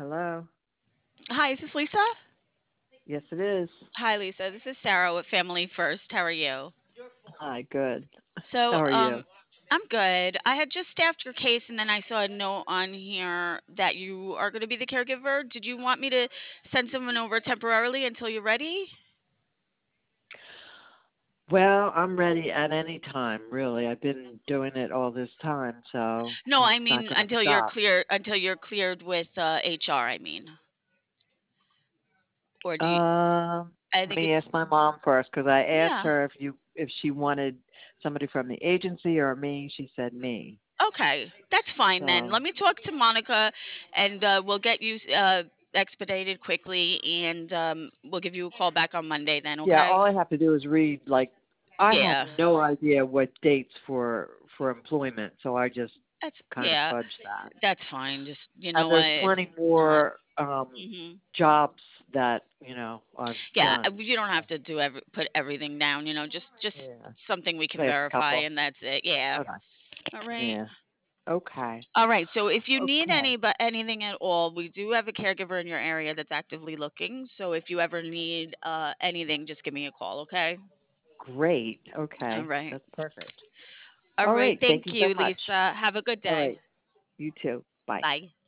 Hello. Hi, is this Lisa? Yes, it is. Hi, Lisa. This is Sarah with Family First. How are you? Hi, good. So, How are you? I'm good. I had just staffed your case, and then I saw a note on here that you are going to be the caregiver. Did you want me to send someone over temporarily until you're ready? Well, I'm ready at any time, really. I've been doing it all this time, so No, I it's not mean going to stop. until you're cleared with HR. I mean, or do you? I Let think me ask it's my mom first because I asked yeah. her if she wanted somebody from the agency or me. She said me. Okay, that's fine then. So Let me talk to Monica, and we'll get you expedited quickly, and we'll give you a call back on Monday then. yeah, Okay? all I have to do is read. Like, I had Yeah, no idea what dates for employment, so I just that's kind of yeah, fudged that. that's fine. Just you know And what, there's it's plenty not. more Hmm. jobs that I've Yeah, done. you don't have So to do put everything down. Just yeah, something we can last verify, couple. and that's it. Yeah. Okay. All right. Yeah. Okay. All right. So if you need Okay. anything at all, we do have a caregiver in your area that's actively looking. So if you ever need anything, just give me a call. Okay. Great. All Okay. right. That's perfect. All All right. right. Thank Thank you so you, much. Lisa. Have a good All day. right. You too. Bye. Bye.